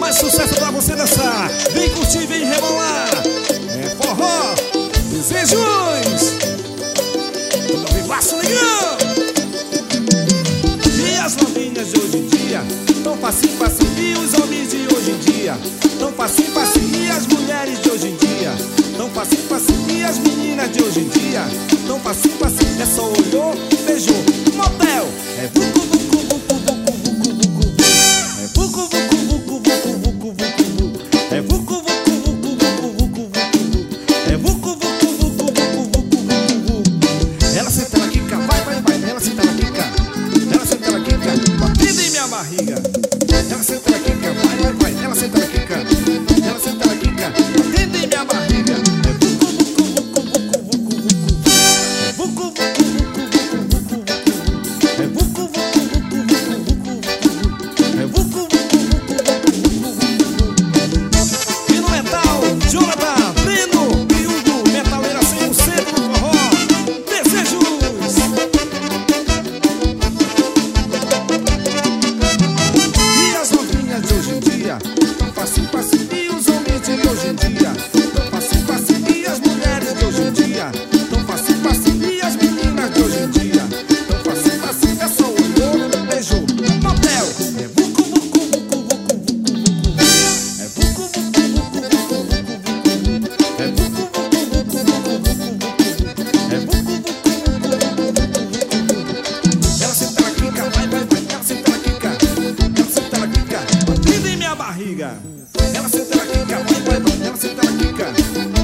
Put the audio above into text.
Mais sucesso pra você dançar. Vem curtir, vem rebolar. É forró, desejos. Tudo vivaço, negão. E as novinhas de hoje em dia tão facinho, facinho. E os homens de hoje em dia tão facinho, facinho. E as mulheres de hoje em dia tão facinho, facinho. E as meninas de hoje em dia tão facinho, facinho. É só olhou, beijou. Motel é vucu, vucu, vucu, vucu, vucu, vucu. É vucu, vucu, vucu, vucu, vucu, vucu. É vucu, vucu, vucu, vucu, vucu, vucu. É vucu, vucu, vucu, vucu, vucu, vucu. Ela senta, ela quica, vai, vai, vai. Ela senta, ela quica. Ela senta, ela quica, batida em minha barriga. Ela senta, ela quica, vai, vai, vai. Ela senta, ela quica. Ela senta, ela quica, batida em minha barriga. É vucu, vucu, vucu, vucu, vucu, vucu. É vucu, vucu, vucu, vucu, vucu, vucu. É vucu, vucu, vucu, vucu, vucu, vucu. É vucu, vucu, vucu, vucu, vucu, vucu. E no metal, Jonathan, Breno e Hugo, metaleira 100% no forró. Desejos. E as novinhas de hoje em dia tão facinho, facinho. E os homens de hoje em dia tão facinho, facinho. E as mulheres de hoje em dia tão facinho, facinho. E as meninas de hoje em dia tão facinho, facinho. É só olhou, beijou. Motel é vucu, vucu, vucu, vucu, vucu, vucu. É vucu, vucu, vucu, vucu, vucu, vucu. É vucu, vucu, vucu, vucu, vucu, vucu. É vucu, vucu, vucu, vucu, vucu. Ela senta, ela quica, vai, vai, vai. Ela senta, ela quica. Ela senta, ela quica, batida em minha barriga. Ela senta, ela quica, vai, vai, vai. Ela senta, ela quica.